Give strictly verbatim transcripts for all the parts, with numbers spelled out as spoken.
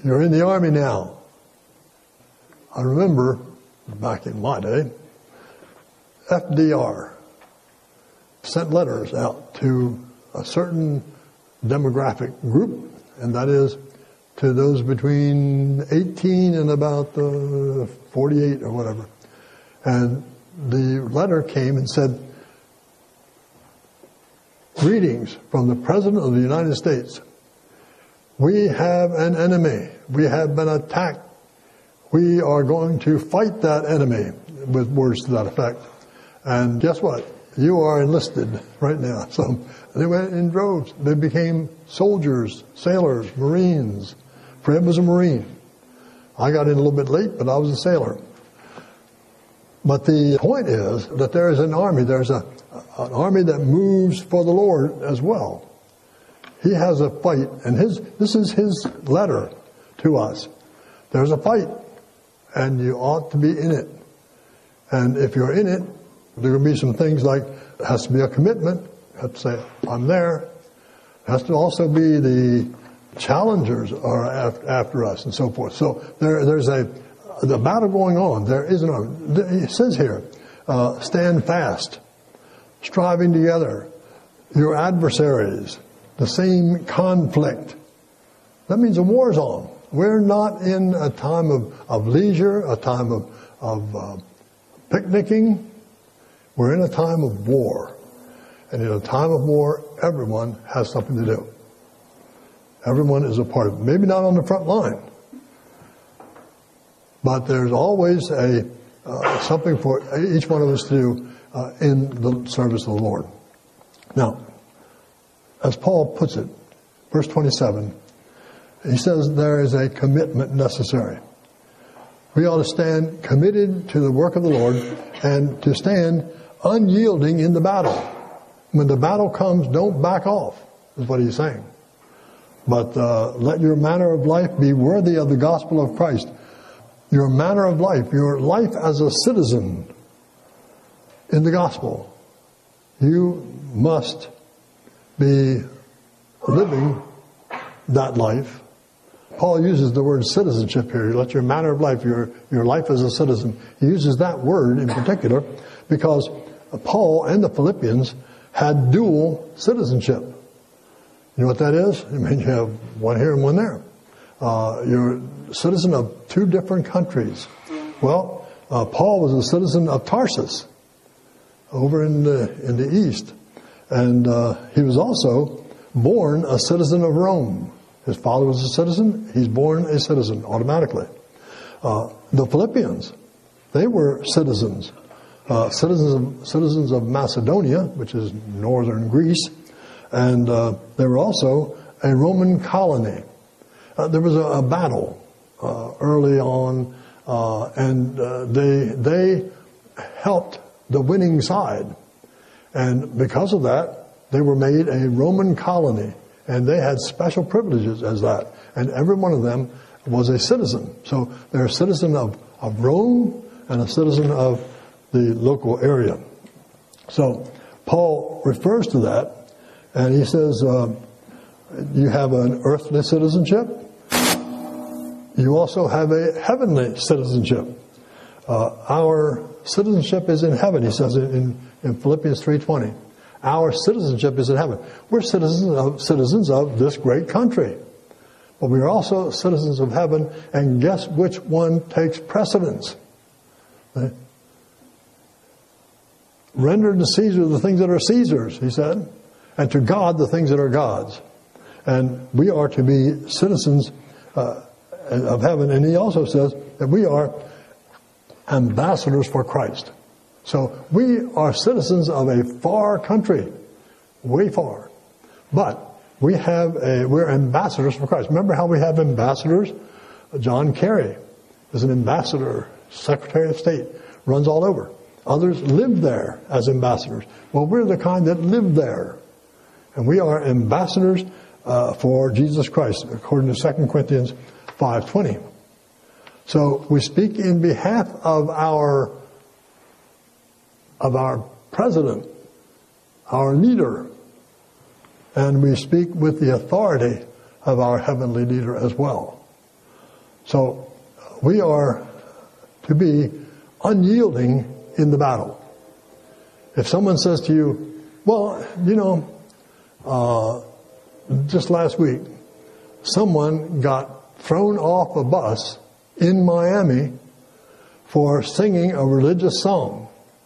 You're in the Army now. I remember, back in my day, F D R sent letters out to a certain demographic group, and that is to those between eighteen and about uh, forty-eight or whatever. And the letter came and said, "Greetings from the President of the United States. We have an enemy. We have been attacked. We are going to fight that enemy," with words to that effect. And guess what? You are enlisted right now. So they went in droves. They became soldiers, sailors, Marines. Fred was a Marine. I got in a little bit late, but I was a sailor. But the point is that there is an army. There's a, an army that moves for the Lord as well. He has a fight, and his this is his letter to us. There's a fight, and you ought to be in it. And if you're in it, there will be some things like, it has to be a commitment. You have to say, I'm there. It has to also be the challengers are after us and so forth. So there, there's a the battle going on. There is an army. It says here, uh, stand fast, striving together, your adversaries, the same conflict. That means a war's on. We're not in a time of, of leisure, a time of, of uh, picnicking. We're in a time of war. And in a time of war, everyone has something to do. Everyone is a part of it. Maybe not on the front line. But there's always a uh, something for each one of us to do uh, in the service of the Lord. Now, as Paul puts it, verse twenty-seven, he says there is a commitment necessary. We ought to stand committed to the work of the Lord and to stand unyielding in the battle. When the battle comes, don't back off, is what he's saying. But uh, let your manner of life be worthy of the gospel of Christ. Your manner of life, your life as a citizen in the gospel. You must be living that life. Paul uses the word citizenship here. Let your manner of life, your, your life as a citizen. He uses that word in particular because Paul and the Philippians had dual citizenship. You know what that is? I mean, you have one here and one there. Uh, you're a citizen of two different countries. Well, uh, Paul was a citizen of Tarsus over in the, in the east. And uh, he was also born a citizen of Rome. His father was a citizen. He's born a citizen automatically. Uh, the Philippians, they were citizens. Uh, citizens of, citizens of Macedonia, which is northern Greece. And uh, they were also a Roman colony. Uh, there was a, a battle uh, early on, uh, and uh, they they helped the winning side. And because of that, they were made a Roman colony. And they had special privileges as that. And every one of them was a citizen. So they're a citizen of, of Rome and a citizen of the local area. So Paul refers to that. And he says, uh, you have an earthly citizenship. You also have a heavenly citizenship. Uh, our citizenship is in heaven, he says in, in Philippians three twenty. Our citizenship is in heaven. We're citizens of, citizens of this great country. But we are also citizens of heaven, and guess which one takes precedence? Right? Render to Caesar the things that are Caesar's, he said, and to God the things that are God's. And we are to be citizens uh, of heaven. And he also says that we are ambassadors for Christ. So we are citizens of a far country, way far. But we have a, we're ambassadors for Christ. Remember how we have ambassadors? John Kerry is an ambassador, Secretary of State, runs all over. Others live there as ambassadors. Well, we're the kind that live there. And we are ambassadors uh, for Jesus Christ, according to Second Corinthians five twenty. So we speak in behalf of our of our president, our leader, and we speak with the authority of our heavenly leader as well. So we are to be unyielding in the battle. If someone says to you, well, you know, uh, just last week, someone got thrown off a bus in Miami for singing a religious song.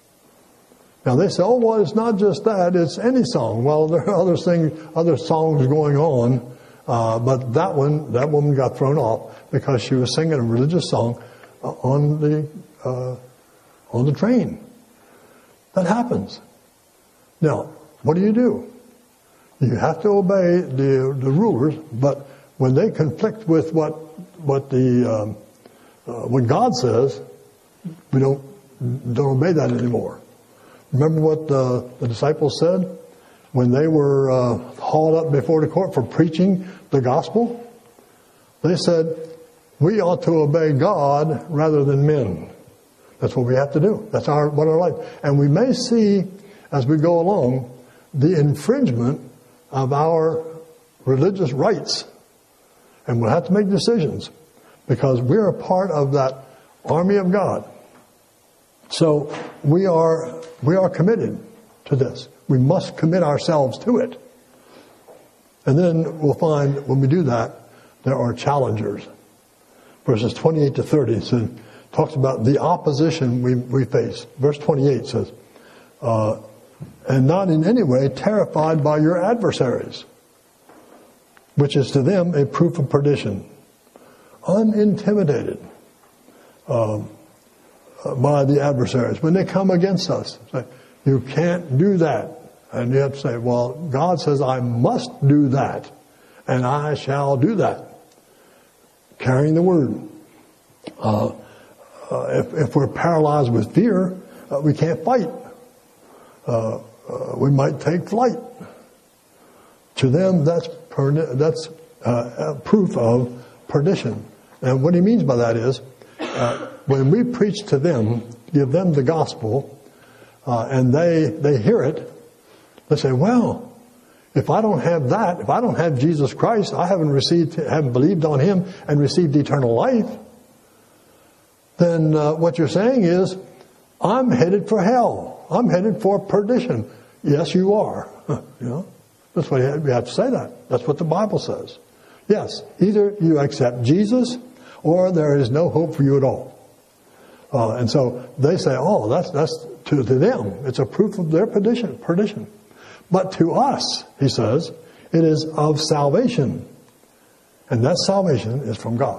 Now they say, oh, well, it's not just that, it's any song. Well, there are other things, other songs going on, uh, but that one, that woman got thrown off because she was singing a religious song uh, on the uh, on the train. That happens. Now, what do you do? You have to obey the the rulers, but when they conflict with what what the um, uh, what God says, we don't don't obey that anymore. Remember what the, the disciples said when they were uh, hauled up before the court for preaching the gospel? They said, we ought to obey God rather than men. That's what we have to do. That's our what our life. And we may see, as we go along, the infringement of our religious rights. And we'll have to make decisions because we're a part of that army of God. So we are we are committed to this. We must commit ourselves to it. And then we'll find when we do that, there are challengers. Verses twenty-eight to thirty says, talks about the opposition we, we face. Verse twenty-eight says, uh, and not in any way terrified by your adversaries, which is to them a proof of perdition. Unintimidated um, by the adversaries. When they come against us, say, you can't do that. And you have to say, well, God says I must do that, and I shall do that. Carrying the word. Uh, uh, if, if we're paralyzed with fear, uh, we can't fight. Uh, uh, we might take flight. To them, that's per- that's uh, proof of perdition. And what he means by that is, uh, when we preach to them, give them the gospel, uh, and they they hear it, they say, well, if I don't have that, if I don't have Jesus Christ, I haven't received, haven't believed on Him and received eternal life, then uh, what you're saying is, I'm headed for hell. I'm headed for perdition. Yes, you are. You know, that's why you have to say that. That's what the Bible says. Yes, either you accept Jesus, or there is no hope for you at all. Uh, and so they say, oh, that's that's to, to them. It's a proof of their perdition. Perdition. But to us, he says, it is of salvation. And that salvation is from God.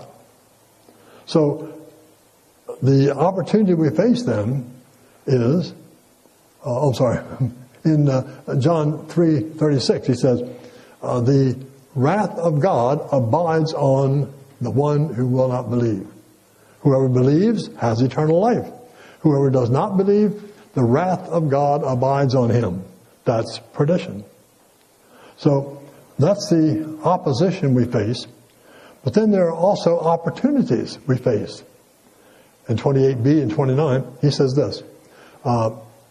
So the opportunity we face then is, uh, oh, sorry, in uh, John three thirty-six, he says, uh, the wrath of God abides on the one who will not believe. Whoever believes has eternal life. Whoever does not believe, the wrath of God abides on him. That's perdition. So that's the opposition we face. But then there are also opportunities we face. In twenty-eight b and twenty-nine, he says this. Uh,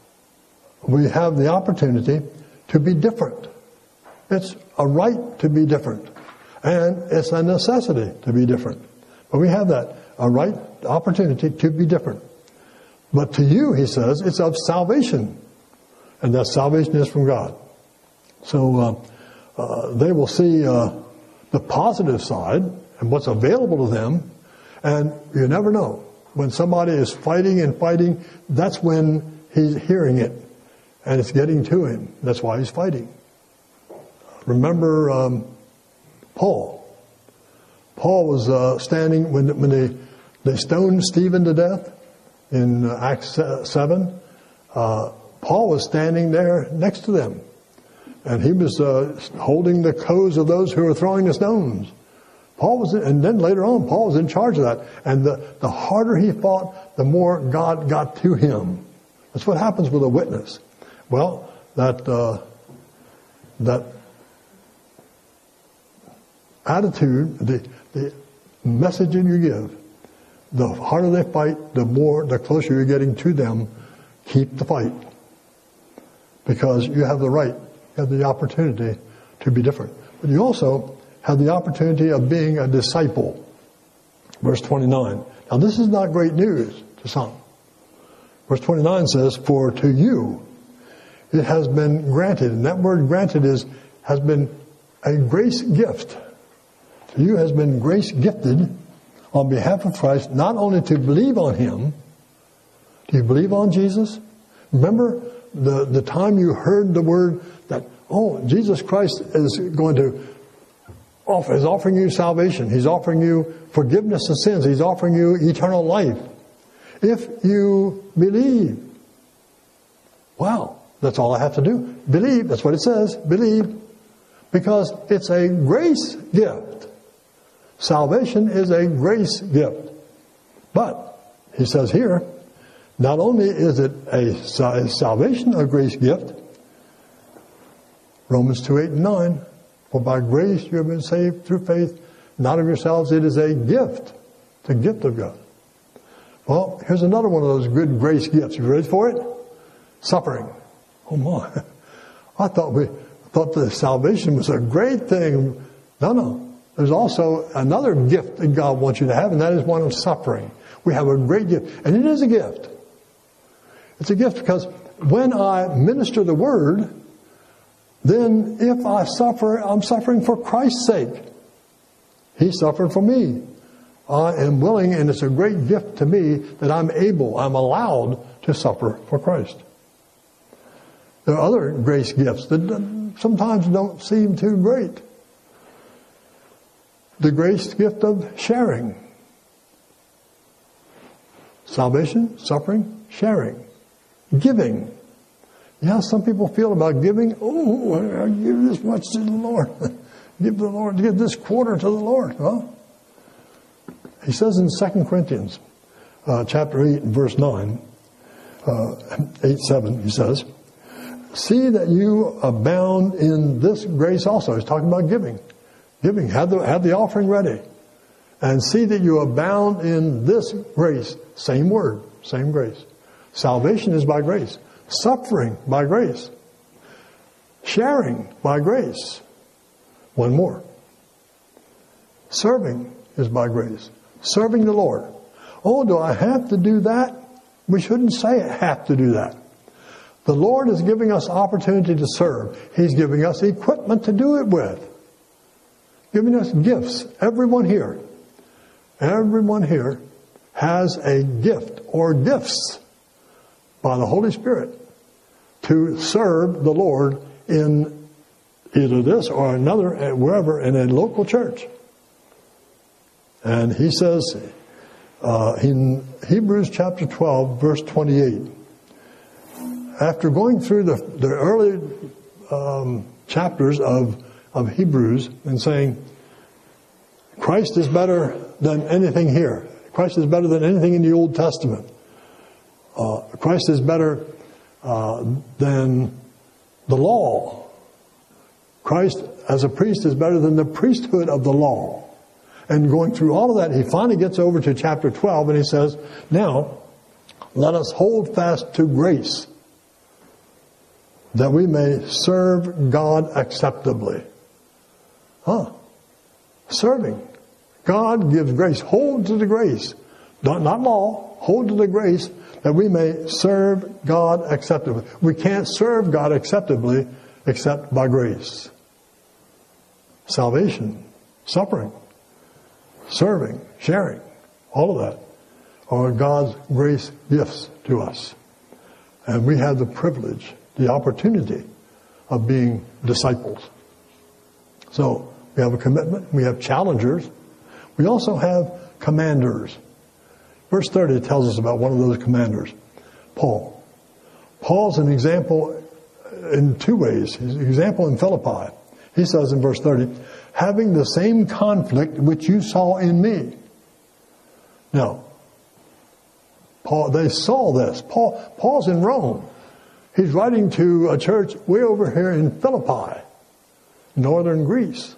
we have the opportunity to be different. It's a right to be different. And it's a necessity to be different. But we have that, a right opportunity to be different. But to you, he says, it's of salvation. And that salvation is from God. So uh, uh, they will see uh, the positive side and what's available to them. And you never know. When somebody is fighting and fighting, that's when he's hearing it. And it's getting to him. That's why he's fighting. Remember um, Paul. Paul was uh, standing when, when they, they stoned Stephen to death in uh, Acts seven. Uh, Paul was standing there next to them. And he was uh, holding the coats of those who were throwing the stones. Paul was, and then later on, Paul was in charge of that. And the, the harder he fought, the more God got to him. That's what happens with a witness. Well, that uh, that attitude, the the message that you give, the harder they fight, the more, the closer you're getting to them. Keep the fight, because you have the right, you have the opportunity to be different. But you also have the opportunity of being a disciple. Verse twenty-nine. Now this is not great news to some. Verse twenty-nine says, for to you it has been granted. And that word granted is, has been a grace gift. To you has been grace gifted on behalf of Christ, not only to believe on Him. Do you believe on Jesus? Remember the, the time you heard the word that, oh, Jesus Christ is going to offer, is offering you salvation. He's offering you forgiveness of sins. He's offering you eternal life. If you believe. Wow, that's all I have to do. Believe, that's what it says, believe. Because it's a grace gift. Salvation is a grace gift. But, he says here, not only is it a salvation, a grace gift, Romans two, eight and nine, for by grace you have been saved through faith, not of yourselves, it is a gift. It's a gift of God. Well, here's another one of those good grace gifts. You ready for it? Suffering. Oh my. I thought we thought the salvation was a great thing. No, no. There's also another gift that God wants you to have, and that is one of suffering. We have a great gift. And it is a gift. It's a gift because when I minister the word, then if I suffer, I'm suffering for Christ's sake. He suffered for me. I am willing, and it's a great gift to me that I'm able, I'm allowed to suffer for Christ. There are other grace gifts that sometimes don't seem too great. The grace gift of sharing. Salvation, suffering, sharing. Giving. You know how some people feel about giving? Oh, I give this much to the Lord. Give the Lord, give this quarter to the Lord. Huh? He says in Second Corinthians uh, chapter eight and verse nine, uh, eight, seven, he says, see that you abound in this grace also. He's talking about giving. Giving. Have the, have the offering ready. And see that you abound in this grace. Same word, same grace. Salvation is by grace. Suffering by grace. Sharing by grace. One more. Serving is by grace. Serving the Lord. Oh, do I have to do that? We shouldn't say I have to do that. The Lord is giving us opportunity to serve. He's giving us equipment to do it with. Giving us gifts. Everyone here. Everyone here has a gift or gifts by the Holy Spirit to serve the Lord in either this or another, wherever, in a local church. And he says uh, in Hebrews chapter twelve, verse twenty-eight, after going through the, the early um, chapters of, of Hebrews and saying, Christ is better than anything here. Christ is better than anything in the Old Testament. Uh, Christ is better uh, than the law. Christ as a priest is better than the priesthood of the law. And going through all of that, he finally gets over to chapter twelve and he says, now, let us hold fast to grace that we may serve God acceptably. Huh? Serving. God gives grace. Hold to the grace. Not, not law. Hold to the grace that we may serve God acceptably. We can't serve God acceptably except by grace. Salvation. Suffering. Serving. Sharing. All of that are God's grace gifts to us. And we have the privilege, the opportunity of being disciples. So, we have a commitment. We have challengers. We also have commanders. Verse thirty tells us about one of those commanders, Paul. Paul's an example in two ways. He's an example in Philippi. He says in verse thirty, having the same conflict which you saw in me. Now, Paul, they saw this. Paul, Paul's in Rome. He's writing to a church way over here in Philippi, northern Greece.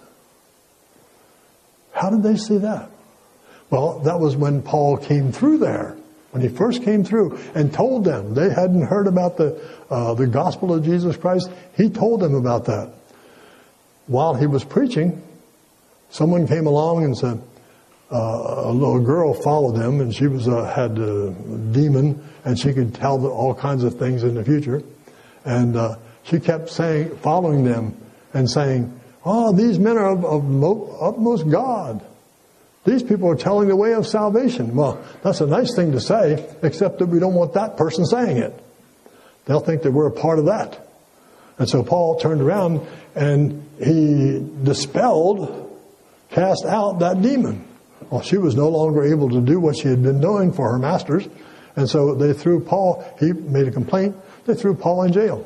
How did they see that? Well, that was when Paul came through there. When he first came through and told them. They hadn't heard about the uh, the gospel of Jesus Christ. He told them about that. While he was preaching, someone came along and said, uh, a little girl followed them, and she was uh, had a demon, and she could tell all kinds of things in the future. And uh, she kept saying, following them, and saying, "Oh, these men are of, of mo- utmost God. These people are telling the way of salvation." Well, that's a nice thing to say, except that we don't want that person saying it. They'll think that we're a part of that. And so Paul turned around and he dispelled, cast out that demon. Well, she was no longer able to do what she had been doing for her masters. And so they threw Paul, he made a complaint, they threw Paul in jail.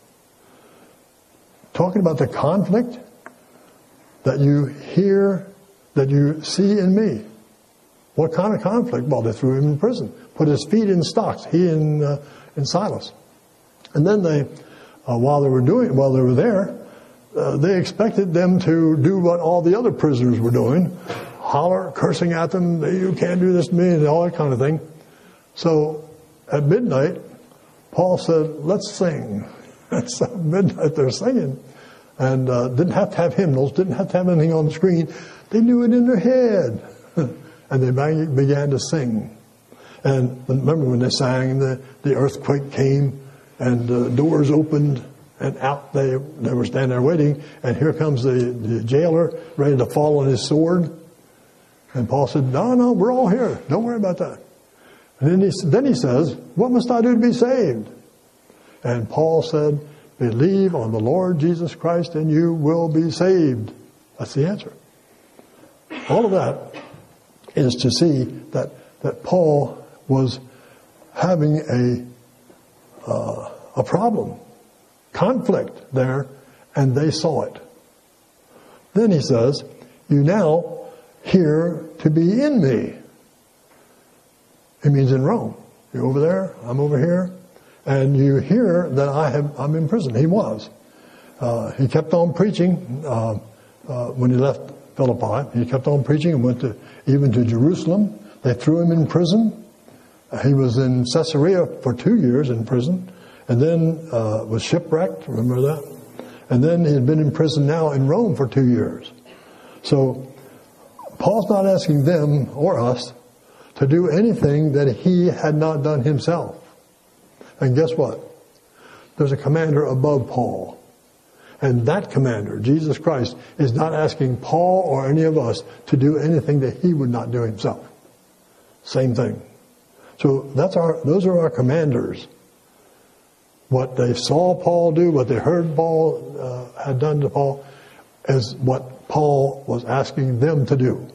Talking about the conflict that you hear, that you see in me. What kind of conflict? Well, they threw him in prison, put his feet in stocks, he and, uh, and Silas. And then they, uh, while they were doing, while they were there, uh, they expected them to do what all the other prisoners were doing, holler, cursing at them, "You can't do this to me," and all that kind of thing. So at midnight, Paul said, "Let's sing." And so at midnight they're singing, and uh, didn't have to have hymnals, didn't have to have anything on the screen. They knew it in their head, and they began to sing. And remember when they sang, the the earthquake came, and uh, doors opened, and out they they were standing there waiting, and here comes the, the jailer ready to fall on his sword. And Paul said, "No, no, we're all here. Don't worry about that." And then he, then he says, "What must I do to be saved?" And Paul said, "Believe on the Lord Jesus Christ and you will be saved." That's the answer. All of that is to see that, that Paul was having a, uh, a problem, conflict there, and they saw it. Then he says, "You now here to be in me." It means in Rome. You're over there, I'm over here, and you hear that I have, I'm in prison. He was. Uh, he kept on preaching uh, uh, when he left Philippi. He kept on preaching and went to even to Jerusalem. They threw him in prison. Uh, he was in Caesarea for two years in prison, and then uh, was shipwrecked. Remember that? And then he had been in prison now in Rome for two years. So Paul's not asking them or us to do anything that he had not done himself. And guess what? There's a commander above Paul. And that commander, Jesus Christ, is not asking Paul or any of us to do anything that he would not do himself. Same thing. So that's our, those are our commanders. What they saw Paul do, what they heard Paul uh, had done to Paul, is what Paul was asking them to do.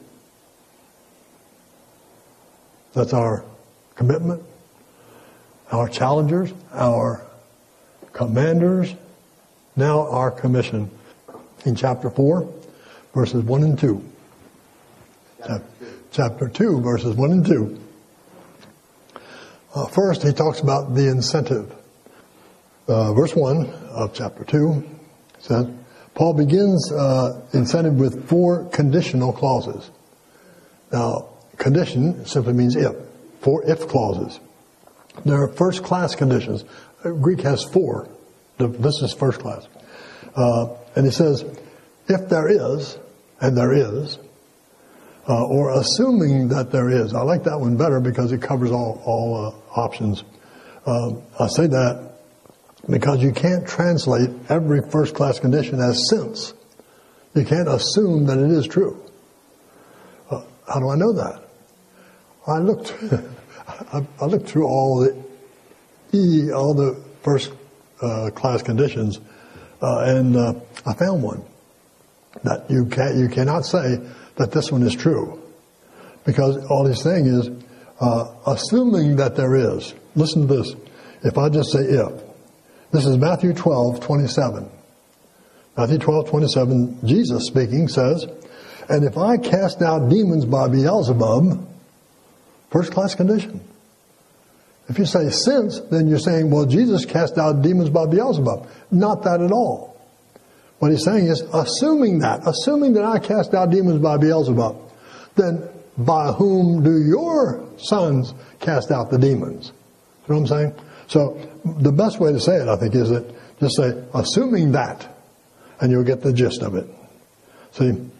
That's our commitment, our challengers, our commanders, now our commission. In chapter four, verses one and two. Chapter, chapter two, verses one and two. Uh, first, he talks about the incentive. Uh, verse one of chapter two says, Paul begins uh, incentive with four conditional clauses. Now, condition simply means if. Four if clauses. There are first class conditions. Greek has four. This is first class. Uh, and he says, if there is, and there is, uh, or assuming that there is. I like that one better because it covers all, all uh, options. Uh, I say that because you can't translate every first class condition as since. You can't assume that it is true. Uh, how do I know that? I looked, I, I looked through all the E, all the first uh, class conditions, uh, and uh, I found one that you can you cannot say that this one is true, because all he's saying is uh, assuming that there is. Listen to this. If I just say if, this is Matthew twelve twenty-seven. Matthew twelve twenty-seven. Jesus speaking says, "And if I cast out demons by Beelzebub," first class condition. If you say since, then you're saying, well, Jesus cast out demons by Beelzebub. Not that at all. What he's saying is, assuming that, assuming that I cast out demons by Beelzebub, then by whom do your sons cast out the demons? You know what I'm saying? So the best way to say it, I think, is that just say, assuming that, and you'll get the gist of it. See,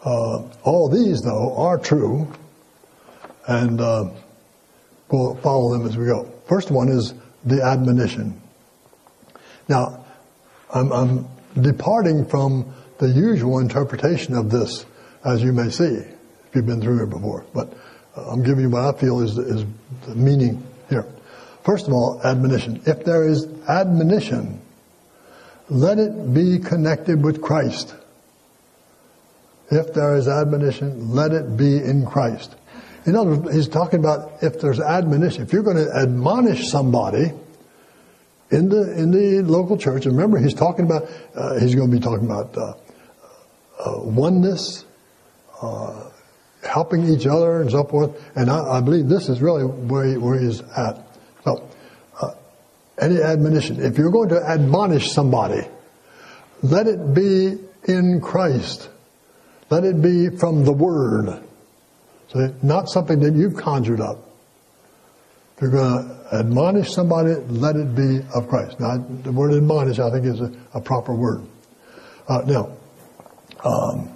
Uh, all these, though, are true, and uh, we'll follow them as we go. First one is the admonition. Now, I'm, I'm departing from the usual interpretation of this, as you may see, if you've been through it before. But uh, I'm giving you what I feel is, is the meaning here. First of all, admonition. If there is admonition, let it be connected with Christ. If there is admonition, let it be in Christ. In other words, he's talking about if there's admonition. If you're going to admonish somebody in the in the local church, and remember, he's talking about uh, he's going to be talking about uh, uh, oneness, uh, helping each other, and so forth. And I, I believe this is really where he, where he's at. So, uh, any admonition. If you're going to admonish somebody, let it be in Christ. Let it be from the Word. So not something that you've conjured up. If you're going to admonish somebody, let it be of Christ. Now, the word admonish, I think, is a, a proper word. Uh, now, um,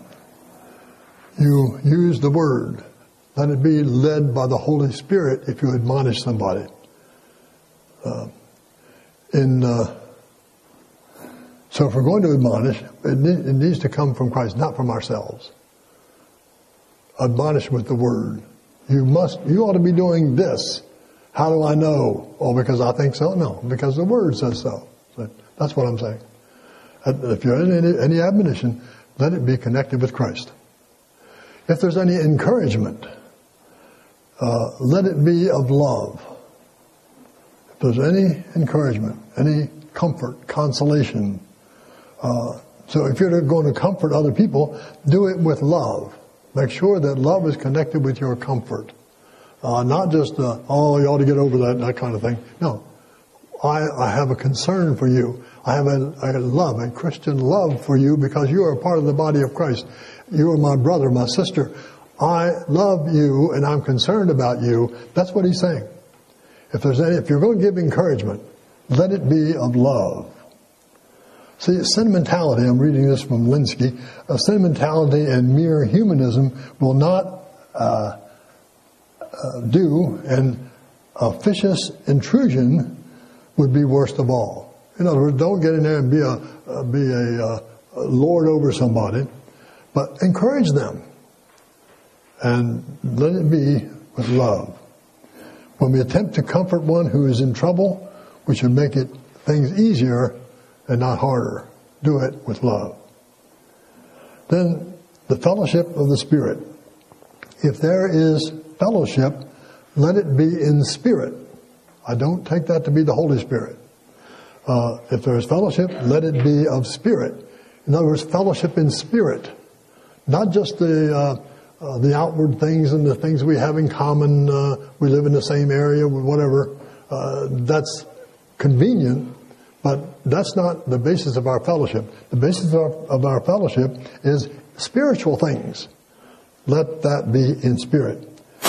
you use the Word. Let it be led by the Holy Spirit if you admonish somebody. Uh, in... Uh, So if we're going to admonish, it needs to come from Christ, not from ourselves. Admonish with the Word. You must, you ought to be doing this. How do I know? Oh, because I think so? No, because the Word says so. So that's what I'm saying. If you're in any, any admonition, let it be connected with Christ. If there's any encouragement, uh, let it be of love. If there's any encouragement, any comfort, consolation, Uh, so if you're going to comfort other people, do it with love. Make sure that love is connected with your comfort. Uh, not just, uh, oh, you ought to get over that, that kind of thing. No. I, I have a concern for you. I have a, a love, a Christian love for you because you are a part of the body of Christ. You are my brother, my sister. I love you and I'm concerned about you. That's what he's saying. If there's any, if you're going to give encouragement, let it be of love. See, sentimentality, I'm reading this from Linsky, uh, sentimentality and mere humanism will not uh, uh, do, and officious intrusion would be worst of all. In other words, don't get in there and be a, uh, be a, uh, a lord over somebody, but encourage them. And let it be with love. When we attempt to comfort one who is in trouble, we should make it things easier and not harder. Do it with love. Then the fellowship of the Spirit. If there is fellowship, let it be in spirit. I don't take that to be the Holy Spirit. Uh, if there is fellowship, let it be of spirit. In other words, fellowship in spirit. Not just the uh, uh, the outward things and the things we have in common. Uh, we live in the same area, whatever. Uh, that's convenient. But that's not the basis of our fellowship. The basis of our, of our fellowship is spiritual things. Let that be in spirit.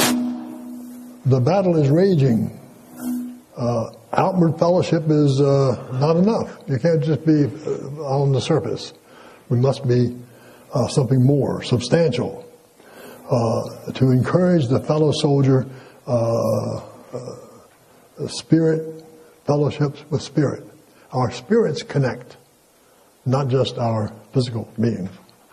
The battle is raging. Uh, outward fellowship is uh, not enough. You can't just be uh, on the surface. We must be uh, something more substantial uh, to encourage the fellow soldier. Uh, uh, spirit fellowships with spirit. Our spirits connect, not just our physical beings.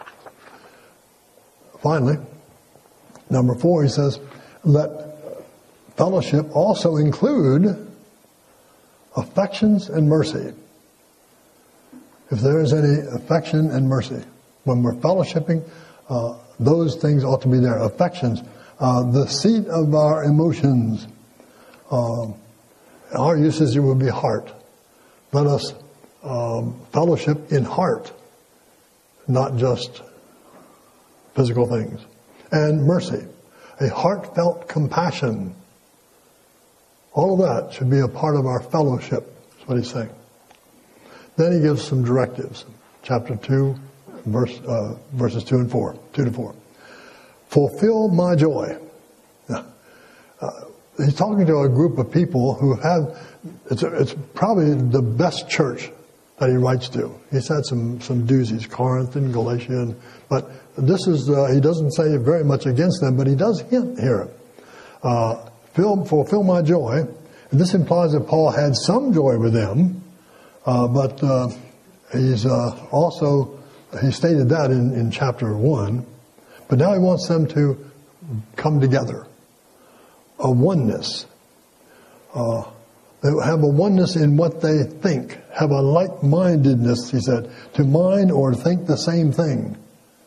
Finally, number four, he says, let fellowship also include affections and mercy. If there is any affection and mercy, when we're fellowshipping, uh, those things ought to be there. Affections, uh, the seat of our emotions. Uh, our usage would be heart. Let us um, fellowship in heart, not just physical things. And mercy, a heartfelt compassion. All of that should be a part of our fellowship. That's what he's saying. Then he gives some directives. Chapter two, verse, uh, verses two and four, two to four. Fulfill my joy. Now, uh, he's talking to a group of people who have, it's, a, it's probably the best church that he writes to. He's had some, some doozies, Corinth and Galatia, but this is, uh, he doesn't say very much against them, but he does hint here. Uh, fill, fulfill my joy. And this implies that Paul had some joy with them, uh, but uh, he's uh, also, he stated that in, in chapter one, but now he wants them to come together. A oneness. Uh, they have a oneness in what they think. Have a like-mindedness, he said, to mind or think the same thing.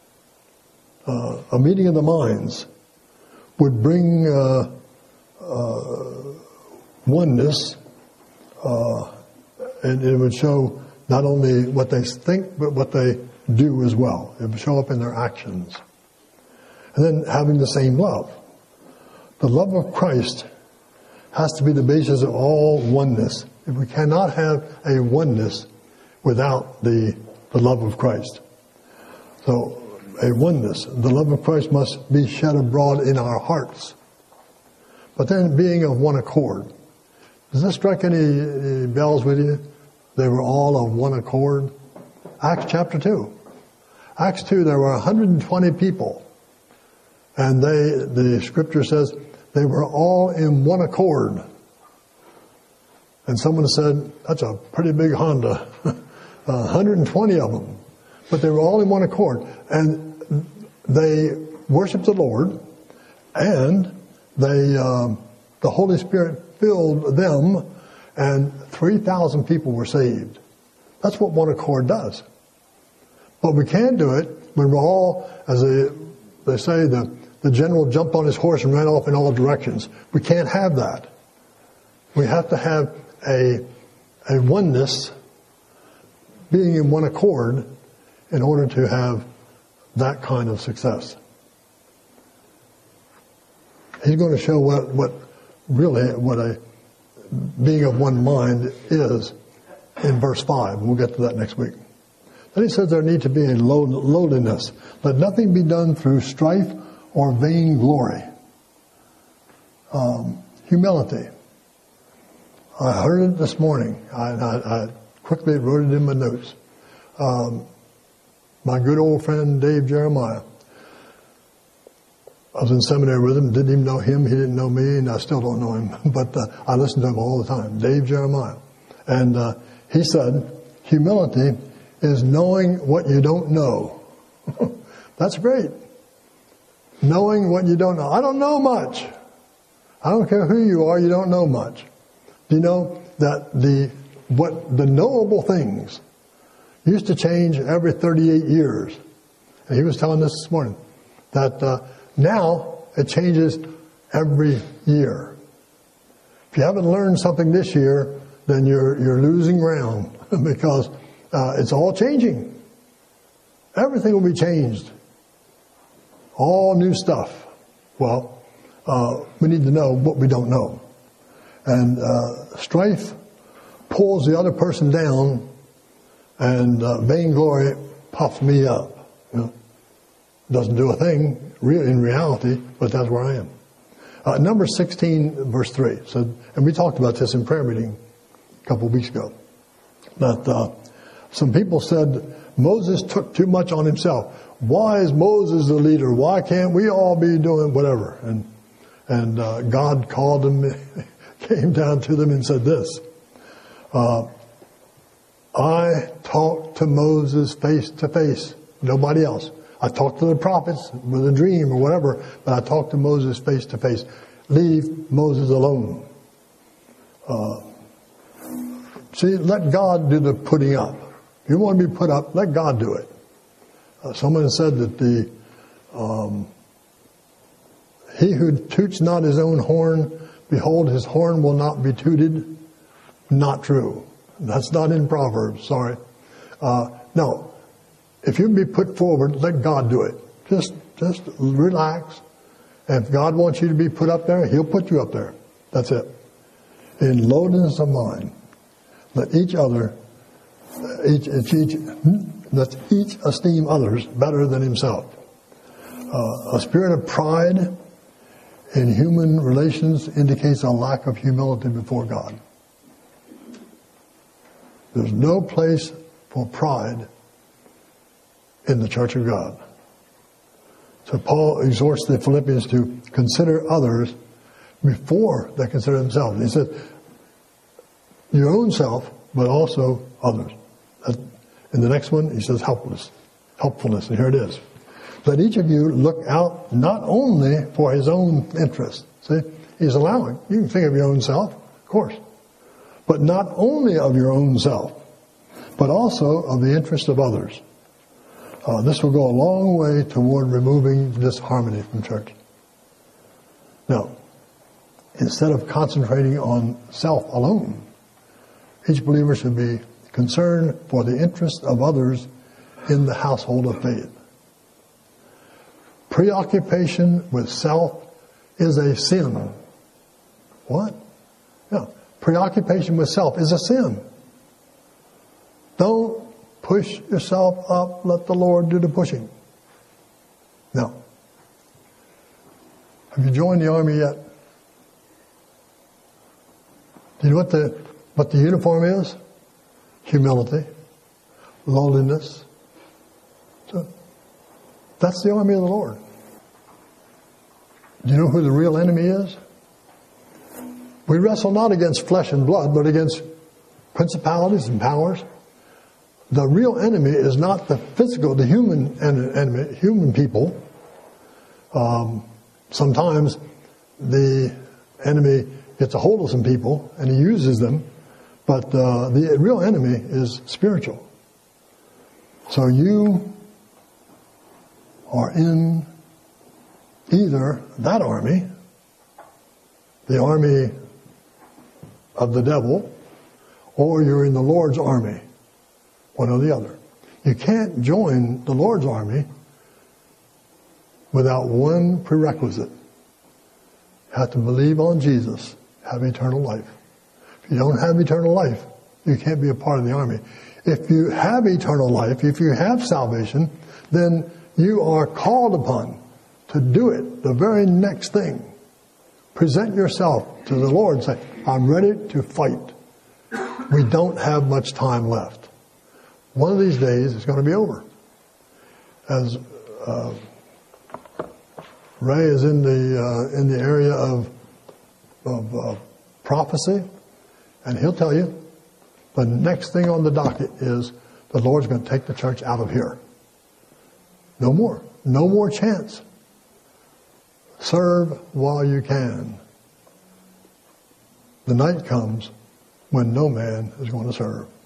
Uh, a meeting of the minds would bring uh, uh, oneness, uh, and it would show not only what they think, but what they do as well. It would show up in their actions. And then having the same love. The love of Christ has to be the basis of all oneness. If we cannot have a oneness without the, the love of Christ. So, a oneness. The love of Christ must be shed abroad in our hearts. But then being of one accord. Does this strike any, any bells with you? They were all of one accord. Acts chapter two. Acts two, there were one hundred twenty people. And they, the scripture says, they were all in one accord. And someone said, that's a pretty big Honda. one hundred twenty of them. But they were all in one accord. And they worshiped the Lord. And they, um, the Holy Spirit filled them. And three thousand people were saved. That's what one accord does. But we can do it when we're all, as they, they say, the The general jumped on his horse and ran off in all directions. We can't have that. We have to have a, a oneness, being in one accord, in order to have that kind of success. He's going to show what, what really, what a being of one mind is in verse five. We'll get to that next week. Then he says there need to be a lowliness. Let nothing be done through strife or vain glory. Um, humility. I heard it this morning. I, I, I quickly wrote it in my notes. Um, my good old friend Dave Jeremiah. I was in seminary with him, didn't even know him, he didn't know me, and I still don't know him. But uh, I listen to him all the time. Dave Jeremiah. And uh, he said, humility is knowing what you don't know. That's great. Knowing what you don't know. I don't know much. I don't care who you are, you don't know much. Do you know that the what the knowable things used to change every thirty-eight years? And he was telling us this morning that uh, now it changes every year. If you haven't learned something this year, then you're you're losing ground because uh, it's all changing. Everything will be changed. All new stuff. Well, uh, we need to know what we don't know. And uh, strife pulls the other person down, and uh, vainglory puffs me up. You know, doesn't do a thing real in reality, but that's where I am. Uh, number sixteen, verse three. So, and we talked about this in prayer meeting a couple of weeks ago. That uh, some people said Moses took too much on himself. Why is Moses the leader? Why can't we all be doing whatever? And and uh, God called them, came down to them and said this. Uh, I talked to Moses face to face. Nobody else. I talked to the prophets with a dream or whatever, but I talked to Moses face to face. Leave Moses alone. Uh, see, let God do the putting up. If you want to be put up, let God do it. Uh, someone said that the um, he who toots not his own horn, behold, his horn will not be tooted. Not true. That's not in Proverbs. Sorry. Uh, no. If you be put forward, let God do it. Just, just relax. And if God wants you to be put up there, He'll put you up there. That's it. In lowliness of mind, let each other, each, each, each let each esteem others better than himself. Uh, a spirit of pride in human relations indicates a lack of humility before God. There's no place for pride in the church of God. So Paul exhorts the Philippians to consider others before they consider themselves. He said, your own self, but also others. In the next one, he says helpless, helpfulness, and here it is. Let each of you look out not only for his own interest. See, he's allowing. You can think of your own self, of course. But not only of your own self, but also of the interest of others. Uh, this will go a long way toward removing disharmony from church. Now, instead of concentrating on self alone, each believer should be concerned for the interest of others in the household of faith. Preoccupation with self is a sin. What? Yeah. Preoccupation with self is a sin. Don't push yourself up. Let the Lord do the pushing. Now, have you joined the army yet? Do you know what the what the uniform is? Humility, lowliness. So that's the army of the Lord. Do you know who the real enemy is? We wrestle not against flesh and blood, but against principalities and powers. The real enemy is not the physical, the human enemy, human people. Um, sometimes the enemy gets a hold of some people and he uses them, but uh, the real enemy is spiritual. So you are in either that army, the army of the devil, or you're in the Lord's army, one or the other. You can't join the Lord's army without one prerequisite. You have to believe on Jesus, have eternal life. If you don't have eternal life, you can't be a part of the army. If you have eternal life, if you have salvation, then you are called upon to do it, the very next thing. Present yourself to the Lord and say, I'm ready to fight. We don't have much time left. One of these days it's going to be over. As uh, Ray is in the uh, in the area of of uh, prophecy, and he'll tell you the next thing on the docket is the Lord's going to take the church out of here. No more. No more chance. Serve while you can. The night comes when no man is going to serve.